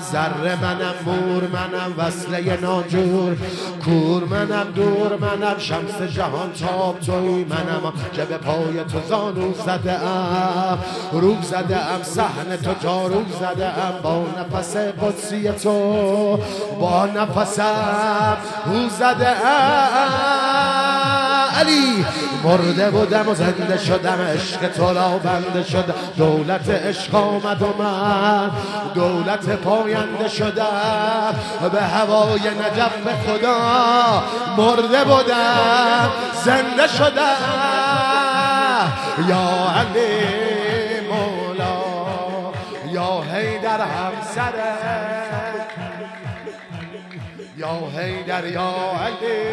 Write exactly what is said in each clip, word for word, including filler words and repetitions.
ذره منم، مور منم، وصله ناجور کور منم، دور منم، شمس جهان تاب توی منم که به پای تو زانو زده ام، روح زده ام صحن تو تا روح زده ام، با نفس قدسی تو با نفسم روح زده ام. علی مرده بودم و زنده شدم، عشق تو را بنده شدم، دولت عشق آمد و من دولت پاینده شدم، به هوای نجف خدا مرده بودم زنده شدم. یا علی مولا یا حیدر همسره، یا حیدر یا علی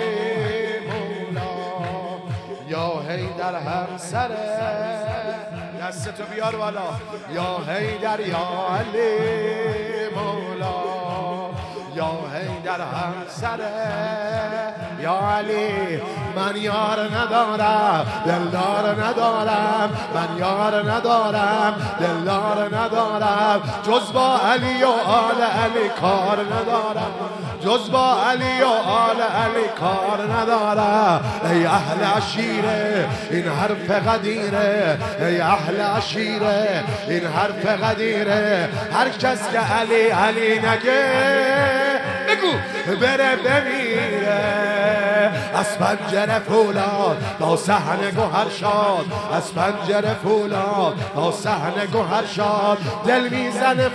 یا حیدر همسره، دستتو بیار بالا. یا حیدر یا علی مولا یا حیدر همسره. یا علی من یار ندارم دلدار ندارم، من یار ندارم دلدار ندارم، جز با علی و آل علی کار ندارم، جز با علی و آل علی کار ندارم. ای اهل عشیره این حرف قدیره، ای اهل عشیره این حرف قدیره، هر کس که علی علی نگه بگو بره بمیره. از پنجره فولاد تا صحن گوهر شاد، از پنجره فولاد تا صحن گوهر شاد، دل میزنه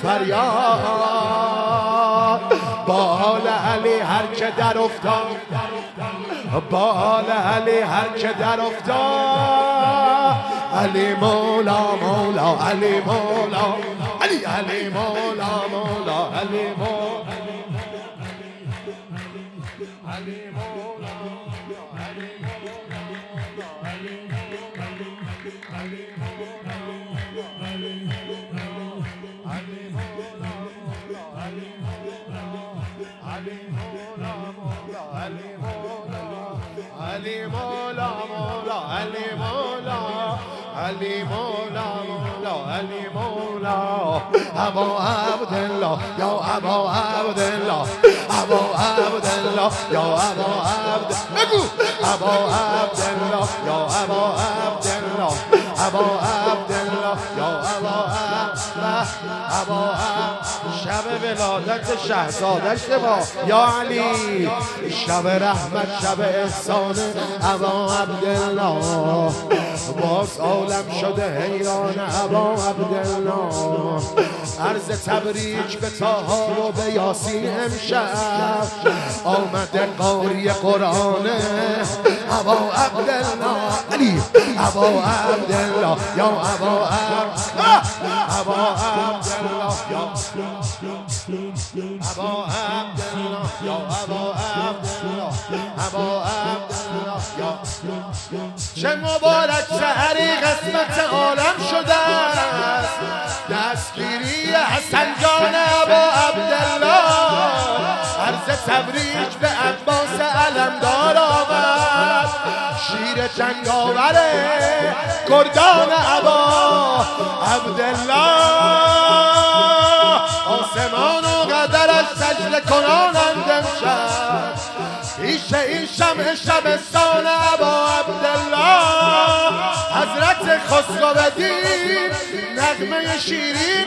فریاد با آل علی هر که در افتاد، با آل علی هر که در افتاد. علی مولا مولا علی مولا علی علی مولا مولا علی مولا علی مولا علی مولا مولا علی مولا علی مولا مولا علی مولا. ابا عبدالله یا ابا عبدالله، ابا عبدالله یا ابا عبد بگو ابا عبدالله یا ابا عبدالله، ابا عبدالله یا ابا عبدالله، ابا عبد. شب ولادت شهزادش با یا علی، شب رحمت شب احسان ابا عبدالله، باز عالم شده حیران ابا عبدالله. عرض تبریک به طاها و به یاسین امشب، آمده قاری قرآن ابا عبدالله علی، ابا عبدالله یا ابا عبدالله، ابا عبدالله یا ابا عبدالله یا ابا عبدالله، ابا عبدالله یا. چه مبارک سحری قسمت عالم شده است، دستگیری حسن جان ابا عبدالله، عرض تبریک به عباس علمدار آمد، شیر جنگاور گردان ابا عبدالله، آسمان و قدرش سجده کنانند امشب، پیش این شمع شبستان ابا عبدالله، حضرت خسرو دین نغمه شیرین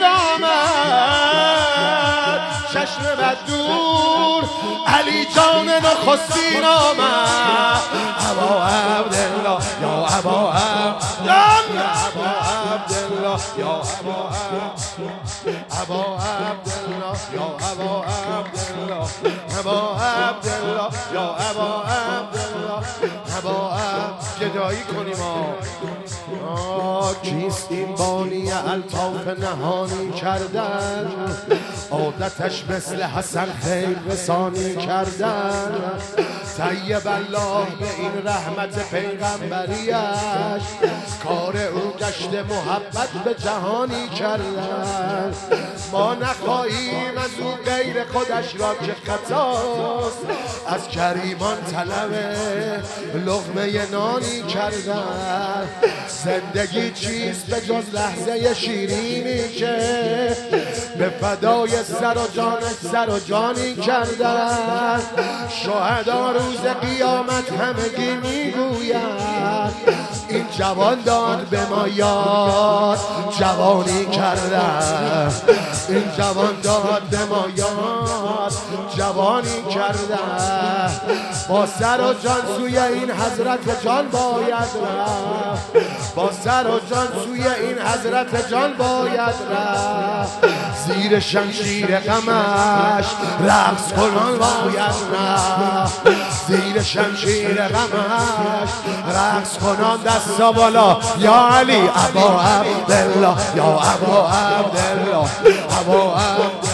آمد، چشم بدور علی جان نخستین آمد، ابا عبدالله یا ابا عبدالله، ابا عبدالله یا ابا ابا عبدالله یا ابا عبدالله، ابا عبدالله یا ابا عبدالله، ابا عبد. گدایی کنیم آه کیست این بانی الطاف نهانی کردن، عادتش مثل حسن خیر رسانی کردن، طیب الله به این رحمت پیغمبریش، کار او گشت محبت به جهانی کردن. ما نخواهیم از او غیر خودش را که خطاست، از کریمان طلب لقمه نانی کردن. زندگی چیست به جز لحظه شیرینی که به فدای سر و جانش سر و جانی کردن. شهدا روز قیامت همگی میگوید این جوان داد به ما یاد جوانی کردن. این جوان داد به ما یاد جوانی کردن. با سر و جان سوی این حضرت جان باید رفت. با سر و جان سوی این حضرت جان باید رفت. زیر شمشیر غمش رقص کنان باید رفت. زیر شمشیر غمش رقص کنان دستا بالا. یا علی ابا عبدالله یا ابا عبدالله ابا عبدالله